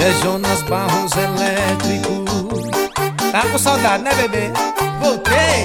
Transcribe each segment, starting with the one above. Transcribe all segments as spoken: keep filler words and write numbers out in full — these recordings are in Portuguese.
É Jonas Barros elétrico. Tá com saudade, né, bebê? Voltei!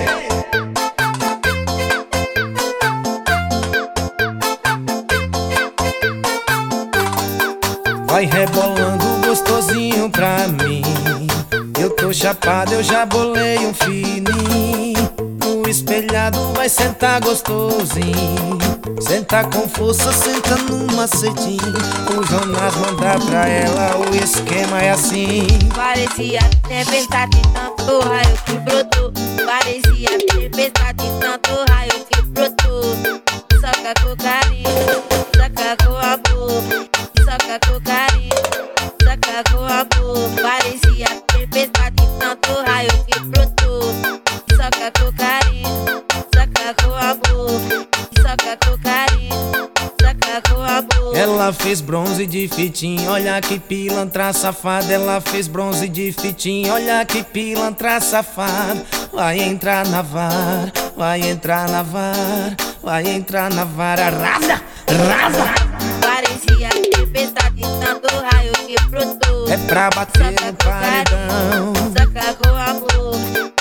Vai rebolando gostosinho pra mim. Eu tô chapado, eu já bolei um fininho. No espelhado vai sentar gostosinho. Senta com força, senta no macetinho. O Jonas manda pra ela, o esquema é assim. Parecia tempestade, tanto raio que brotou. Parecia tempestade, tanto raio que brotou. Soca com carinho, soca com amor. Soca com carinho, soca com amor. Parecia tempestade, tanto raio que brotou. Soca com carinho, soca com amor. Soca com carinho, soca com amor. Ela fez bronze de fitinha, olha que pilantra safada. Ela fez bronze de fitinha, olha que pilantra safada. Vai entrar na vara, vai entrar na vara, vai entrar na vara. Arrasa, arrasa. Parecia tempestade, tanto raio que brotou. É pra bater Soca no com carinho, paredão. soca com amor.